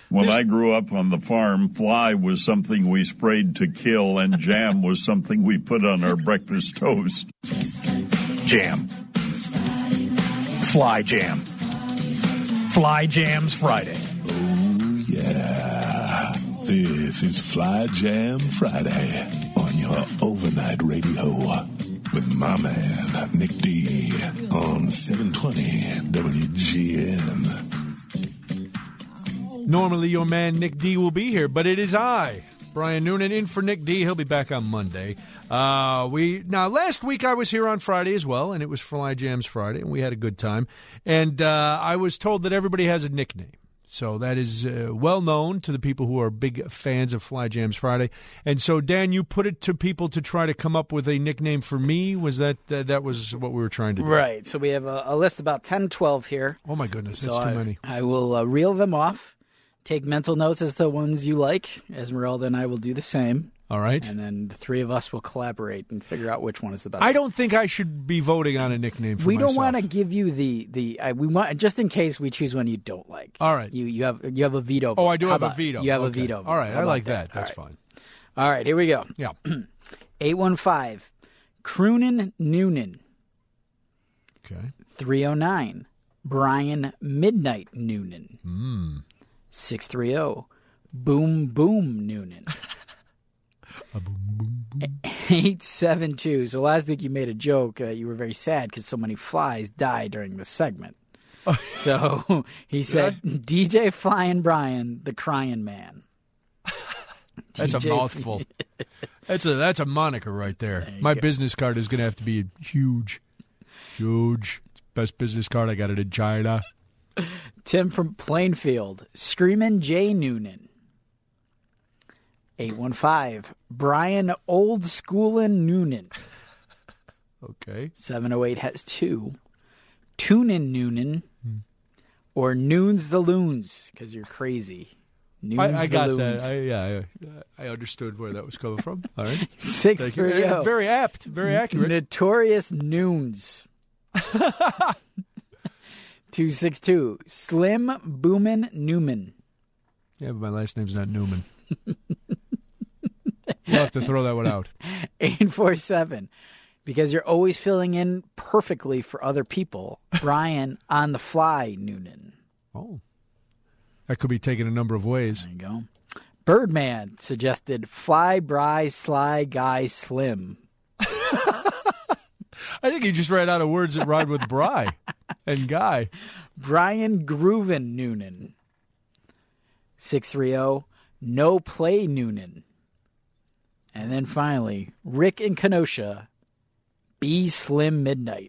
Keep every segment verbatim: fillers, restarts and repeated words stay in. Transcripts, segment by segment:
When I grew up on the farm, fly was something we sprayed to kill, and jam was something we put on our breakfast toast. Jam. Fly jam. Fly Jams Friday. Oh, yeah. This is Fly Jam Friday on your overnight radio with my man, Nick D, on seven twenty W G N. Normally, your man Nick D will be here, but it is I, Brian Noonan, in for Nick D. He'll be back on Monday. Uh, we now last week I was here on Friday as well, and it was Fly Jams Friday, and we had a good time. And uh, I was told that everybody has a nickname, so that is uh, well known to the people who are big fans of Fly Jams Friday. And so, Dan, you put it to people to try to come up with a nickname for me. Was that uh, that was what we were trying to do? Right. So we have a, a list about ten, twelve here. Oh my goodness, so that's too I, many. I will uh, reel them off. Take mental notes as to the ones you like. Esmeralda and I will do the same. All right. And then the three of us will collaborate and figure out which one is the best. I don't think I should be voting on a nickname for we myself. don't want to give you the the. Uh, we want just in case we choose one you don't like. All right. You you have you have a veto. Oh, I do How have about, a veto. You have okay. a veto. All right. How I like that? that. That's All right. fine. All right. Here we go. Yeah. eight one five, Croonin Noonan. Okay. three oh nine, Brian Midnight Noonan. Mm. six three zero, Boom Boom Noonan. A boom, boom, boom. eight seven two. So last week you made a joke. Uh, you were very sad because so many flies died during the segment. So he said, D J Flying Brian, the crying man. That's D J a mouthful. that's a that's a moniker right there. there My go. business card is going to have to be huge. Huge. Best business card. I got it in China. Tim from Plainfield, Screamin' Jay Noonan. eight one five, Brian Old Schoolin' Noonan. Okay. seven oh eight has two. Toonin' Noonan. Hmm. Or Noons the Loons, because you're crazy. Noons I, I the got Loons. that. I, yeah, I, I understood where that was coming from. All right. six three oh. Very apt. Very accurate. Notorious Noons. two six two, Slim Boomin Newman. Yeah, but my last name's not Newman. We'll have to throw that one out. eight four seven, because you're always filling in perfectly for other people, Brian on the fly Noonan. Oh. That could be taken a number of ways. There you go. Birdman suggested Fly Bry Sly Guy Slim. I think he just ran out of words that rhymed with Bry and Guy. Brian Groovin Noonan. six three zero, No Play Noonan. And then finally, Rick and Kenosha, Be Slim Midnight.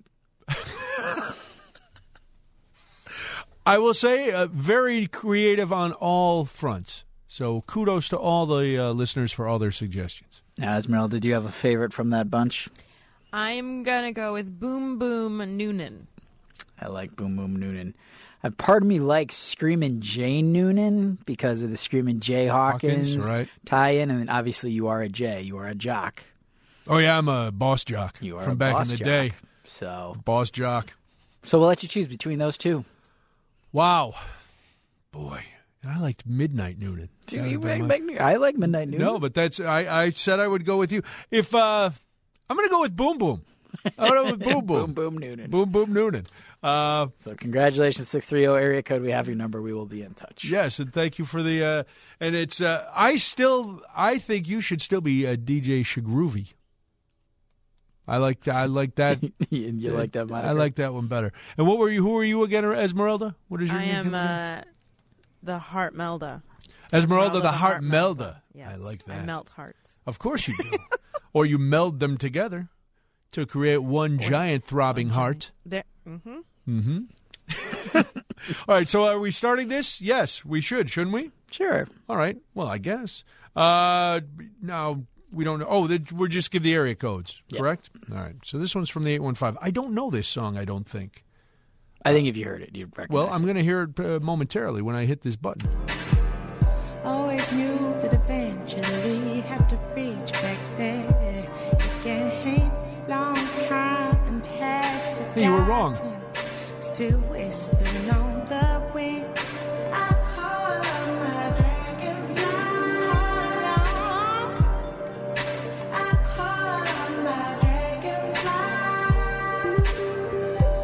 I will say uh, very creative on all fronts. So kudos to all the uh, listeners for all their suggestions. Now, Esmeralda, do you have a favorite from that bunch? I'm going to go with Boom Boom Noonan. I like Boom Boom Noonan. Uh, part of me likes Screamin' Jay Noonan because of the Screamin' Jay Hawkins, Hawkins, right. tie-in. And obviously you are a Jay. You are a jock. Oh, yeah, I'm a boss jock You are from a back boss in the jock. day. So, Boss jock. so we'll let you choose between those two. Wow. Boy, I liked Midnight Noonan. Do That you would be make, my- make, I like Midnight Noonan. No, but that's I, I said I would go with you. If uh, I'm going to go with Boom Boom. I'm going to go with Boom Boom. Boom Boom Noonan. Boom Boom Noonan. Uh, So congratulations, six three zero area code. We have your number. We will be in touch. yes, and thank you for the. Uh, and it's. Uh, I still. I think you should still be a D J Shagroovy. I like. I like that. you you like that moniker? I like that one better. And what were you? Who were you again, Esmeralda? What is your I name am again? uh, the Heart Melda. Esmeralda, the Heart Melda. Melda. Yes, I like that. I melt hearts. Of course you do. Or you meld them together to create one giant throbbing heart. There. Mm-hmm. Mm-hmm. All right, so are we starting this? Yes, we should, shouldn't we? Sure. All right. Well, I guess. Uh, now, we don't know. Oh, we'll just give the area codes, Yep. correct? All right. So this one's from the eight one five. I don't know this song, I don't think. I think if you heard it, you'd recognize Well, I'm it. going to hear it uh, momentarily when I hit this button. Always knew that eventually have to reach back there again. Long time and past forgotten. Hey, you were wrong. Still whispering on the wind. I call on my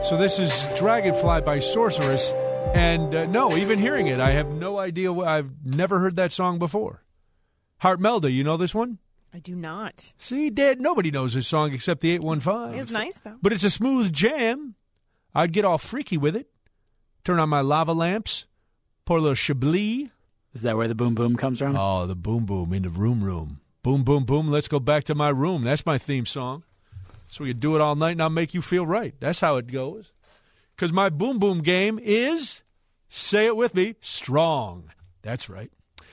So this is Dragonfly by Sorceress. And uh, no, even hearing it, I have no idea. What, I've never heard that song before. Heart Melda, you know this one? I do not. See, Dad, nobody knows this song except the eight one five. It's nice, though. But it's a smooth jam. I'd get all freaky with it. Turn on my lava lamps. Pour a little Chablis. Is that where the boom boom comes from? Oh, the boom boom in the room room. Boom, boom, boom. Let's go back to my room. That's my theme song. So we can do it all night and I'll make you feel right. That's how it goes. Because my boom boom game is, say it with me, strong. That's right.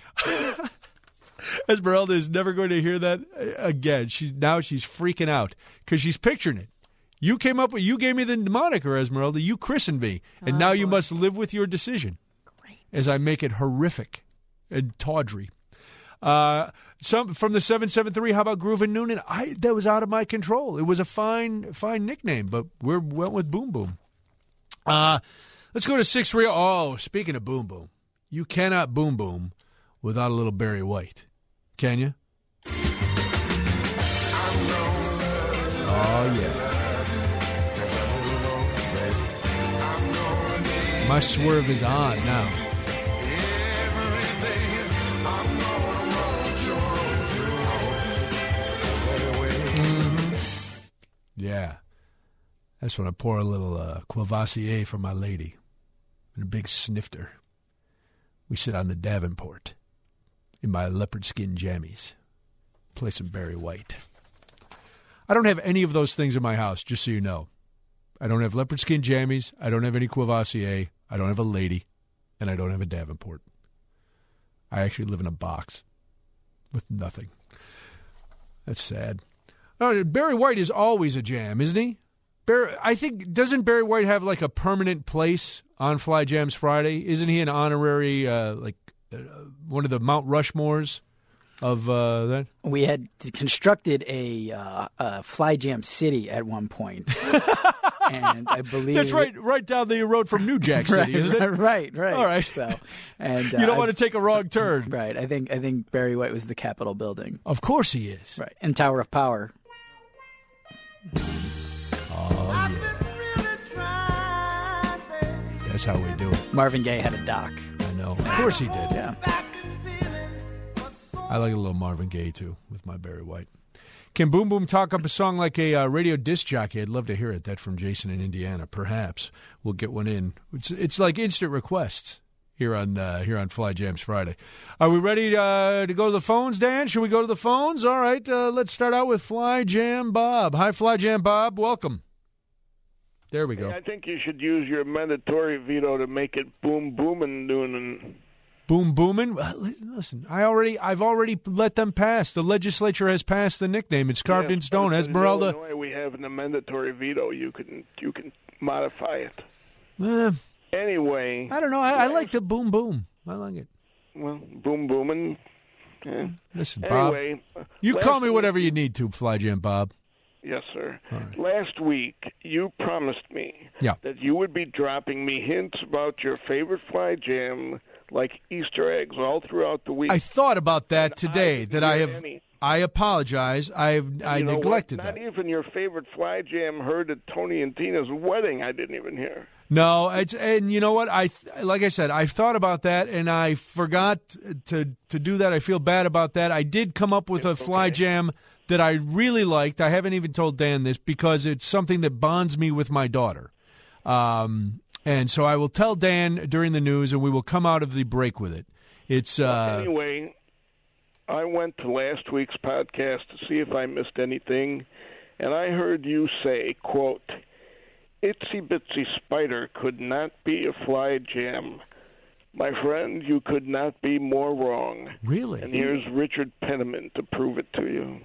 Esmeralda is never going to hear that again. She now she's freaking out because she's picturing it. You came up with, you gave me the moniker, Esmeralda. You christened me, and oh, now boy. You must live with your decision. Great. As I make it horrific and tawdry. Uh, some from the seven seven three. How about Groove and Noonan? I that was out of my control. It was a fine, fine nickname, but we went with Boom Boom. Uh, let's go to six three. Oh, speaking of Boom Boom, you cannot Boom Boom without a little Barry White, can you? Oh yeah. My swerve is on now. Mm-hmm. Yeah. That's when I pour a little uh, Courvoisier for my lady and a big snifter. We sit on the Davenport in my leopard skin jammies. Play some Barry White. I don't have any of those things in my house, just so you know. I don't have leopard skin jammies. I don't have any Courvoisier. I don't have a lady, and I don't have a Davenport. I actually live in a box with nothing. That's sad. Oh, Barry White is always a jam, isn't he? Barry, I think, doesn't Barry White have like a permanent place on Fly Jams Friday? Isn't he an honorary, uh, like uh, one of the Mount Rushmores of uh, that? We had constructed a, uh, a Fly Jam City at one point. And I believe that's right, right down the road from New Jack City, right, isn't it? Right, right. All right. So, and uh, you don't want to take a wrong turn, right? I think I think Barry White was the Capitol building. Of course he is. Right, and Tower of Power. Oh yeah. That's how we do it. Marvin Gaye had a dock. I know. Of course he did. Yeah. I like a little Marvin Gaye too with my Barry White. Can Boom Boom talk up a song like a uh, radio disc jockey? I'd love to hear it. That from Jason in Indiana. Perhaps we'll get one in. It's it's like instant requests here on uh, here on Fly Jams Friday. Are we ready uh, to go to the phones, Dan? Should we go to the phones? All right. Uh, let's start out with Fly Jam Bob. Hi, Fly Jam Bob. Welcome. There we go. Hey, I think you should use your mandatory veto to make it Boom Boomin' Noonan. Boom Boomin'. Listen, I already, I've already let them pass. The legislature has passed the nickname. It's carved yeah, in stone. In Esmeralda. Illinois, we have a mandatory veto. You can, you can modify it. Uh, anyway, I don't know. I, I like the Boom Boom. I like it. Well, Boom Boomin'. Yeah. Listen, Bob. Anyway, you call me whatever you need to, Fly Jam Bob. Yes, sir. Right. Last week, you promised me yeah. that you would be dropping me hints about your favorite Fly Jam, like Easter eggs, all throughout the week. I thought about that and today. I that I have. Any. I apologize. I've I you know neglected what? Not that. Not even your favorite Fly Jam heard at Tony and Tina's wedding. I didn't even hear. No, it's and you know what? I like I said, I thought about that and I forgot to to do that. I feel bad about that. I did come up with it's a Fly okay. Jam that I really liked. I haven't even told Dan this because it's something that bonds me with my daughter. Um, and so I will tell Dan during the news, and we will come out of the break with it. It's uh, well, anyway. I went to last week's podcast to see if I missed anything, and I heard you say, quote, "Itsy Bitsy Spider could not be a Fly Jam." My friend, you could not be more wrong. Really? And here's Richard Penniman to prove it to you.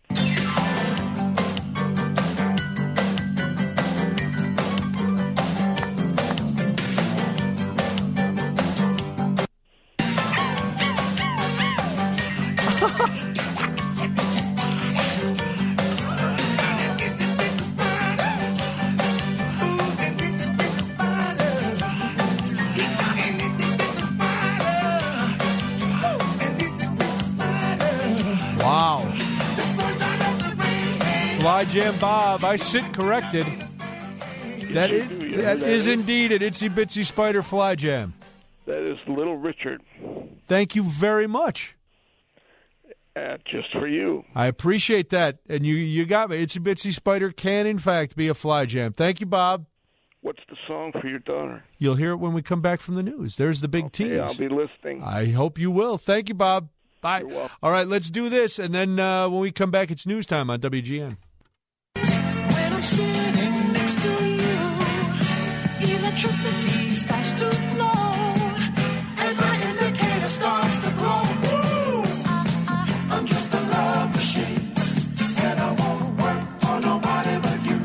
Wow. Fly Jam Bob, I sit corrected. That You is do, you know that who is indeed an Itsy Bitsy Spider Fly Jam. That is Little Richard. Thank you very much. Uh, just for you. I appreciate that. And you, you got me. Itsy Bitsy Spider can, in fact, be a Fly Jam. Thank you, Bob. What's the song for your daughter? You'll hear it when we come back from the news. There's the big Okay, tease. I'll be listening. I hope you will. Thank you, Bob. Bye. You're welcome. All right, let's do this. And then uh, when we come back, it's news time on W G N. When I'm sitting next to you, electricity starts to flow, and my indicator starts to glow. Woo! I'm just a love machine, and I won't work for nobody but you.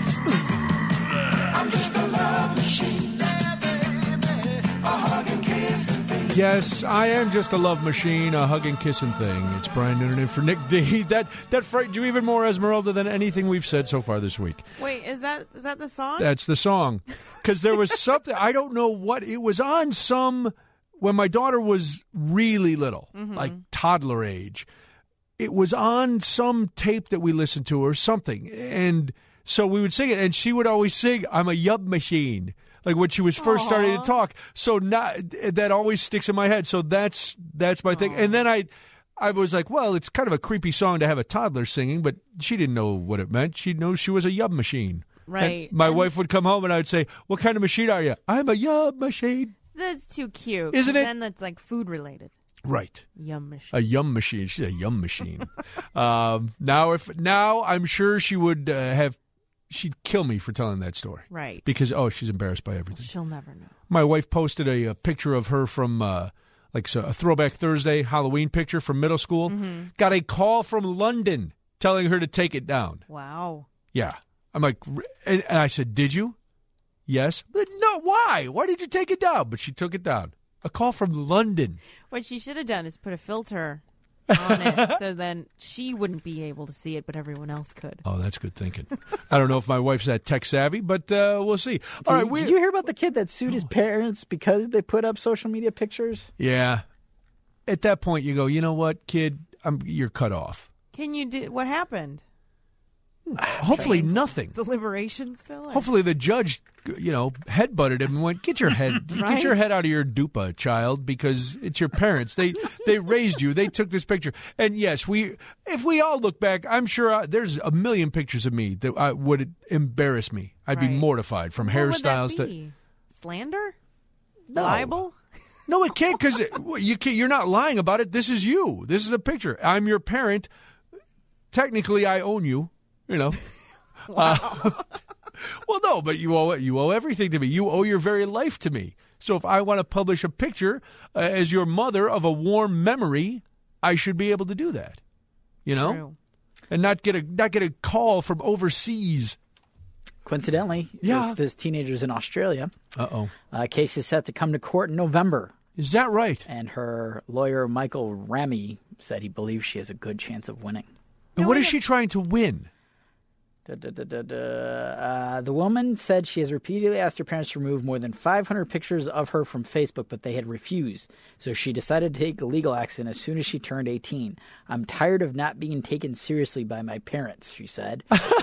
I'm just a love machine, a hug and kiss and thing. Yes, I am just a love machine, a hug and kissing thing. It's Brian Noonan in for Nick D. That that frightened you even more, Esmeralda, than anything we've said so far this week. Wait, is that is that the song? That's the song. Because there was something, I don't know what, it was on some, when my daughter was really little, Mm-hmm. like toddler age. It was on some tape that we listened to or something. And so we would sing it, and she would always sing, I'm a yub machine. Like when she was first Aww. starting to talk. So not, that always sticks in my head. So that's that's my thing. And then I I was like, well, it's kind of a creepy song to have a toddler singing, but she didn't know what it meant. She knew she was a yub machine. Right. And my And- wife would come home and I would say, what kind of machine are you? I'm a yub machine. That's too cute. Isn't it? Then that's like food related. Right. Yum machine. A yum machine. She's a yum machine. um, now, if now I'm sure she would uh, have, she'd kill me for telling that story. Right. Because, oh, she's embarrassed by everything. She'll never know. My wife posted a, a picture of her from, uh, like so a Throwback Thursday Halloween picture from middle school. Mm-hmm. Got a call from London telling her to take it down. Wow. Yeah. I'm like, "R-" and, and I said, did you? Yes. But no, why? Why did you take it down? But she took it down. A call from London. What she should have done is put a filter on it so then she wouldn't be able to see it, but everyone else could. Oh, that's good thinking. I don't know if my wife's that tech savvy, but uh, we'll see. All Did, right, we, did you hear about the kid that sued his parents because they put up social media pictures? yeah. At that point, you go, you know what, kid, I'm, you're cut off. Can you do what happened? Hopefully, nothing. Deliberation still? Hopefully, the judge, you know, headbutted him and went, "Get your head, Right? get your head out of your dupa, child, because it's your parents. They they raised you. They took this picture." And yes, we, if we all look back, I'm sure I, there's a million pictures of me that I, would embarrass me. I'd be Right. mortified, from What would that hairstyles to be? Slander? No. Libel? no, it can't because you can't, you're not lying about it. This is you. This is a picture. I'm your parent. Technically, I own you. You know. Wow. Uh, well, no, but you owe you owe everything to me. You owe your very life to me. So if I want to publish a picture uh, as your mother of a warm memory, I should be able to do that. You know, True. and not get a not get a call from overseas. Coincidentally, Yeah. this, this teenager's in Australia. Uh-oh. Uh, case is set to come to court in November. Is that right? And her lawyer, Michael Ramy, said he believes she has a good chance of winning. And what is she trying to win? Da, da, da, da, da. Uh, the woman said she has repeatedly asked her parents to remove more than five hundred pictures of her from Facebook, but they had refused. So she decided to take legal action as soon as she turned eighteen. I'm tired of not being taken seriously by my parents, she said.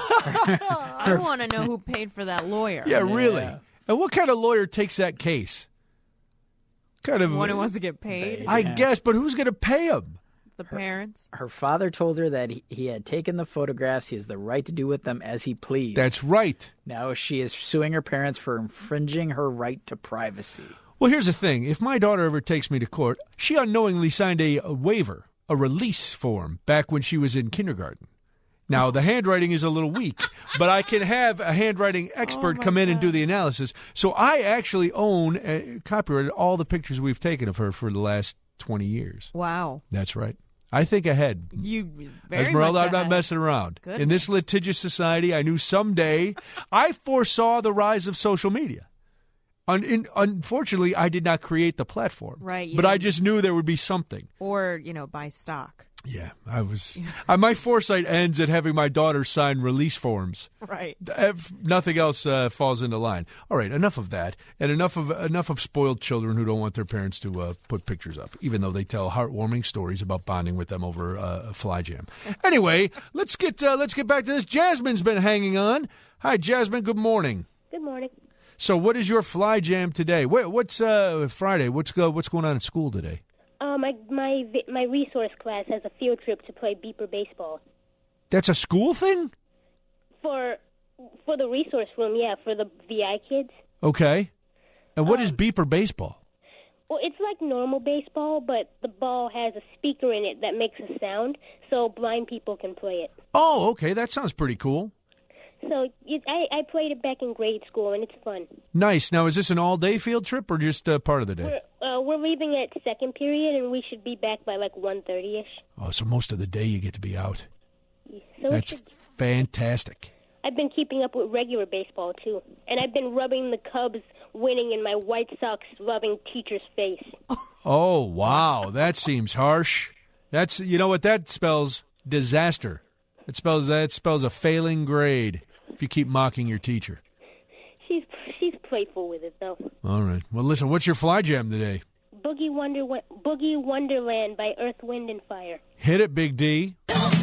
I want to know who paid for that lawyer. Yeah, really. And what kind of lawyer takes that case? Kind of One who wants to get paid? I guess, but who's going to pay him? The parents? Her father told her that he, he had taken the photographs. He has the right to do with them as he pleased. That's right. Now she is suing her parents for infringing her right to privacy. Well, here's the thing. If my daughter ever takes me to court, she unknowingly signed a, a waiver, a release form, back when she was in kindergarten. Now, the handwriting is a little weak, but I can have a handwriting expert Oh, come my in and do gosh. the analysis. So I actually own, uh, copyrighted all the pictures we've taken of her for the last twenty years. Wow. That's right. I think ahead. You very Esmeralda, much I'm not ahead. messing around. In Goodness. this litigious society, I knew someday I foresaw the rise of social media. Un- in, unfortunately, I did not create the platform. Right, you But I didn't. just knew there would be something. Or, you know, buy stock. Yeah, I was. uh, my foresight ends at having my daughter sign release forms. Right. If nothing else uh, falls into line. All right, enough of that, and enough of enough of spoiled children who don't want their parents to uh, put pictures up, even though they tell heartwarming stories about bonding with them over uh, a fly jam. Anyway, let's get uh, let's get back to this. Jasmine's been hanging on. Hi, Jasmine. Good morning. Good morning. So, what is your fly jam today? What, what's uh, Friday? What's go? What's going on at school today? Uh, my my vi- my resource class has a field trip to play beeper baseball. That's a school thing? For for the resource room, yeah, for the V I kids. Okay. And what Um, is beeper baseball? Well, it's like normal baseball, but the ball has a speaker in it that makes a sound, so blind people can play it. Oh, okay. That sounds pretty cool. So it, I, I played it back in grade school, and it's fun. Nice. Now, is this an all-day field trip or just uh, part of the day? We're, uh, we're leaving at second period, and we should be back by like one thirty-ish. Oh, so most of the day you get to be out. So That's should, fantastic. I've been keeping up with regular baseball, too. And I've been rubbing the Cubs winning in my White Sox loving teacher's face. Oh, wow. That seems harsh. That's, you know what that spells? Disaster. It spells that spells a failing grade if you keep mocking your teacher. She's she's playful with it, though. All right. Well, listen, what's your fly jam today? Boogie Wonder Boogie Wonderland by Earth, Wind, and Fire. Hit it, Big D.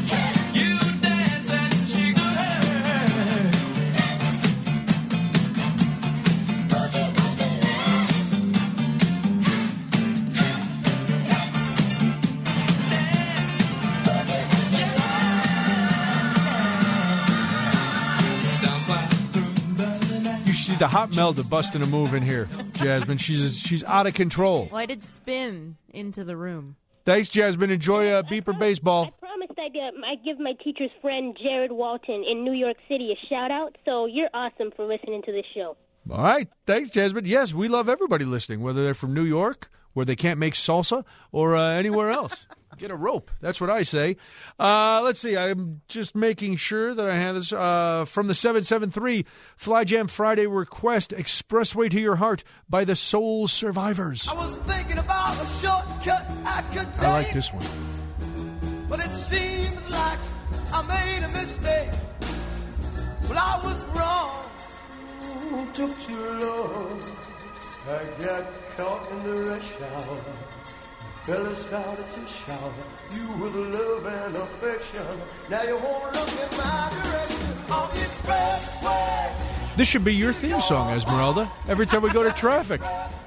The hot Melda busting a move in here, Jasmine. She's she's out of control. Well, I did spin into the room. Thanks, Jasmine. Enjoy uh, beeper baseball. I promised I'd, uh, I'd give my teacher's friend Jared Walton in New York City a shout-out, so you're awesome for listening to this show. All right. Thanks, Jasmine. Yes, we love everybody listening, whether they're from New York, where they can't make salsa, or uh, anywhere else. Get a rope. That's what I say. Uh, let's see. I'm just making sure that I have this uh, from the seven seven three Fly Jam Friday request, Expressway to Your Heart by the Soul Survivors. I was thinking about a shortcut I could take. I like this one. But it seems like I made a mistake. Well, I was wrong. Ooh, took too long. I got caught in the rush hour. Fella started to shower you with love and affection. Now you won't look in my direction on the expressway. This should be your theme song, Esmeralda, every time we go to traffic.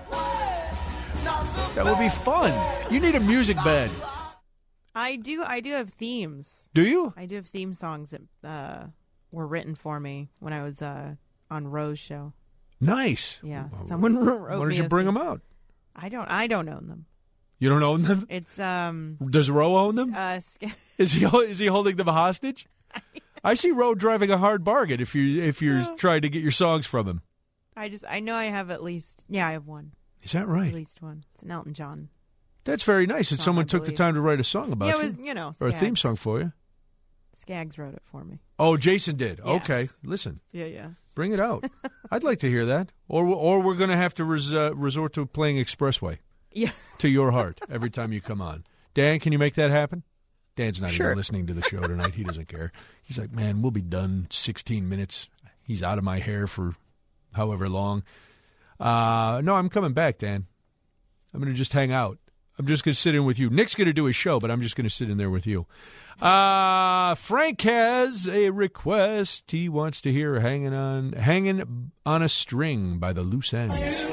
That would be fun. You need a music bed. I do. I do have themes. Do you? I do have theme songs that uh, were written for me when I was uh, on Rose's show. Nice. Yeah, someone wrote Why don't me you a bring theme. them out? I don't. I don't own them. You don't own them? It's um. Does Ro own them? Uh, sc- is he is he holding them hostage? I see Ro driving a hard bargain if you if you're No. trying to get your songs from him. I just. I know I have at least. Yeah, I have one. Is that right? At least one. It's an Elton John. That's very nice that Song, someone I took the believe. time to write a song about Yeah, you. it was, you know, or a theme Skaggs. song for you. Skaggs wrote it for me. Oh, Jason did. Yes. Okay, listen. Yeah, yeah. Bring it out. I'd like to hear that. Or or we're going to have to res, uh, resort to playing Expressway. Yeah. To your heart every time you come on. Dan, can you make that happen? Dan's not Sure. even listening to the show tonight. He doesn't care. He's like, man, we'll be done sixteen minutes. He's out of my hair for however long. Uh, no, I'm coming back, Dan. I'm going to just hang out. I'm just going to sit in with you. Nick's going to do his show, but I'm just going to sit in there with you. Uh, Frank has a request. He wants to hear "Hanging on, Hanging on a String" by the Loose Ends.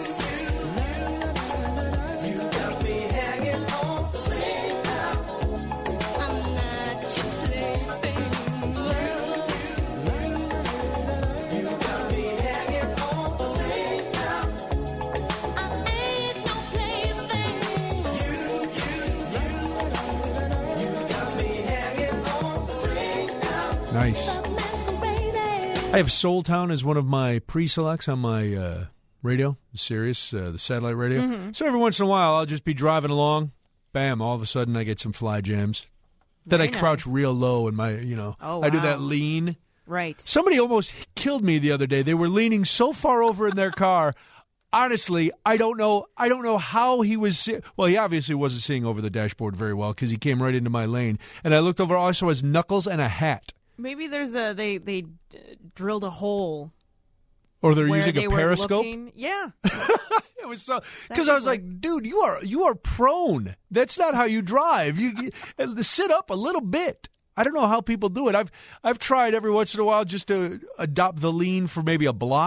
Nice. I have Soul Town as one of my pre-selects on my uh, radio, Sirius, uh, the satellite radio. Mhm. So every once in a while, I'll just be driving along. Bam! All of a sudden, I get some fly jams. Then I Very crouch nice. real low, and my, you know, Oh, I do wow. that lean. Right. Somebody almost killed me the other day. They were leaning so far over in their car. Honestly, I don't know. I don't know how he was. See- well, he obviously wasn't seeing over the dashboard very well because he came right into my lane. And I looked over. All I saw was knuckles and a hat. Maybe there's a they they uh, drilled a hole. Or they're where using they a were periscope. looking- Yeah. It was so because I was like, dude, you are you are prone. That's not how you drive. You, you sit up a little bit. I don't know how people do it. I've I've tried every once in a while just to adopt the lean for maybe a block.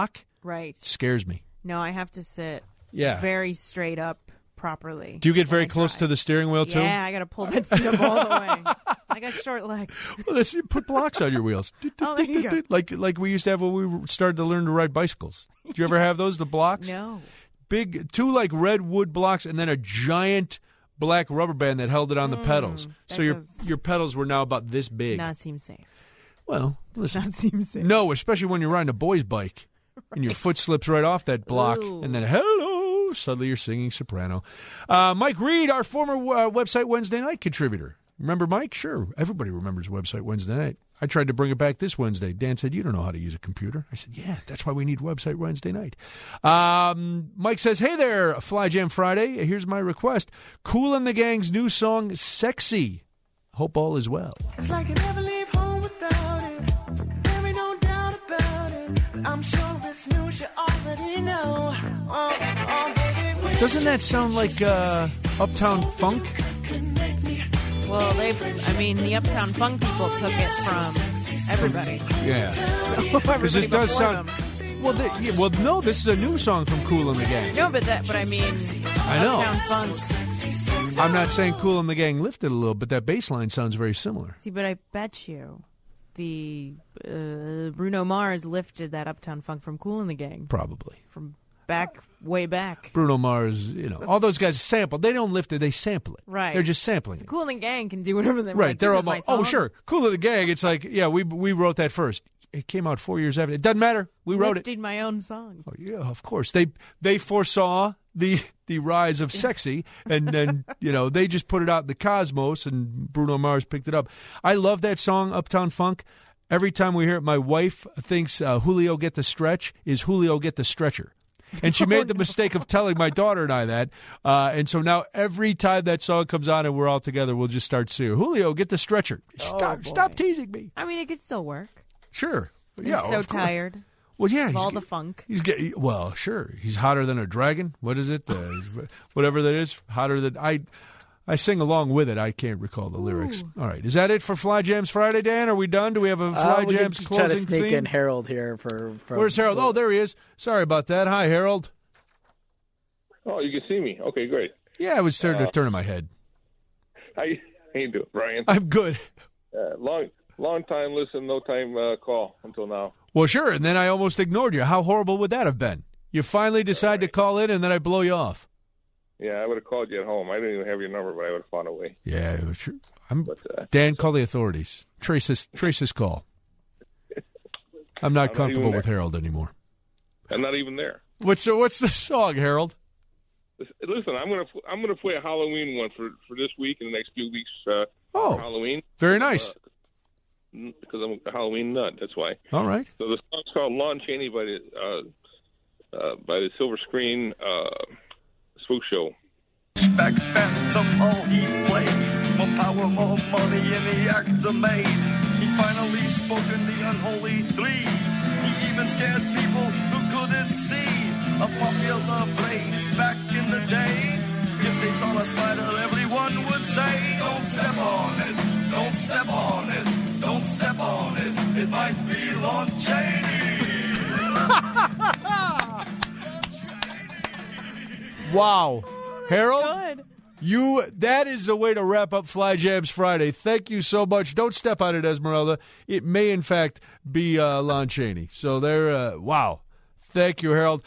Right. Scares me. No, I have to sit Yeah. very straight up properly. Do you get very when I close drive. to the steering wheel, too? Yeah, I got to pull that seat up all the way. I got short legs. Well, let's put blocks on your wheels. Oh, there you go. Like like we used to have when we started to learn to ride bicycles. Did you ever have those, the blocks? No. Big, two like red wood blocks and then a giant black rubber band that held it on the pedals. that So your does your pedals were now about this big. Not seem safe. Well, listen. Not seem safe. No, especially when you're riding a boy's bike and your foot slips right off that block Ooh. and then hello, suddenly you're singing soprano. Uh, Mike Reed, our former uh, website Wednesday night contributor. Remember Mike? Sure. Everybody remembers website Wednesday night. I tried to bring it back this Wednesday. Dan said, you don't know how to use a computer. I said, yeah, that's why we need website Wednesday night. Um, Mike says, hey there, Fly Jam Friday. Here's my request. Kool and the Gang's new song, Sexy. Hope all is well. It's like you never leave home without it. There ain't no doubt about it. I'm sure it's news you already know. Oh, oh, baby, Doesn't that sound like uh, Uptown Funk? Well, they, I mean, the Uptown Funk people took it from everybody. Yeah. So Because everybody this does before sound. them. Well, the, yeah, well, no, this is a new song from Kool and the Gang. No, but that, but I mean, I know. Uptown Funk. I'm not saying Kool and the Gang lifted a little, but that bass line sounds very similar. See, but I bet you the uh, Bruno Mars lifted that Uptown Funk from Kool and the Gang. Probably. From back, way back. Bruno Mars, you know, all those guys sample. They don't lift it, they sample it. Right. They're just sampling So it. Kool and the Gang can do whatever they want. Right. Like, They're this all is my about, oh, song. sure. Kool and the Gang, it's like, yeah, we we wrote that first. It came out four years after. It doesn't matter. We wrote it. Lifted my own song. Oh, yeah, of course. They they foresaw the the rise of sexy, and then, you know, they just put it out in the cosmos, and Bruno Mars picked it up. I love that song, Uptown Funk. Every time we hear it, my wife thinks uh, Julio Get the Stretch is Julio Get the Stretcher. And she made the mistake of telling my daughter and I that. Uh, and so now every time that song comes on and we're all together, we'll just start singing, Julio, get the stretcher. Stop, boy. stop teasing me. I mean, it could still work. Sure. I'm Yeah, so of course. tired Well, yeah. of he's all get- the funk. He's getting, well, sure. He's hotter than a dragon. What is it? Uh, whatever that is. Hotter than, I I sing along with it. I can't recall the lyrics. All right. Is that it for Fly Jams Friday, Dan? Are we done? Do we have a Fly Uh, we Jams could closing try to sneak theme? in Harold here for. for Where's Harold? Oh, there he is. Sorry about that. Hi, Harold. Oh, you can see me. Okay, great. Yeah, I was starting Uh, to turn in my head. How you, how you doing, Brian? I'm good. Uh, long, long time listen, no time uh, call until now. Well, sure, and then I almost ignored you. How horrible would that have been? You finally decide to call in, and then I blow you off. Yeah, I would have called you at home. I didn't even have your number, but I would have found a way. Yeah, sure. I'm But, uh, Dan. Call the authorities. Trace this. Trace this call. I'm not I'm not comfortable even with there. Harold anymore. I'm not even there. What's the, what's the song, Harold? Listen, I'm gonna I'm gonna play a Halloween one for, for this week and the next few weeks. Uh, Oh, for Halloween. Very nice. Uh, because I'm a Halloween nut. That's why. All right. So the song's called "Lon Chaney" by the uh, uh, by the Silver Screen uh, Spook Show. Back phantom, all he played. More power, more money, and the actor made. He finally spoke in the unholy three. He even scared people who couldn't see. A popular phrase back in the day. If they saw a spider, everyone would say, don't step on it, don't step on it, don't step on it. It might be Lon Chaney. Wow, Harold. Good. You that is the way to wrap up Fly Jams Friday. Thank you so much. Don't step on it, Esmeralda. It may in fact be uh, Lon Chaney. So there. Uh, wow. Thank you, Harold.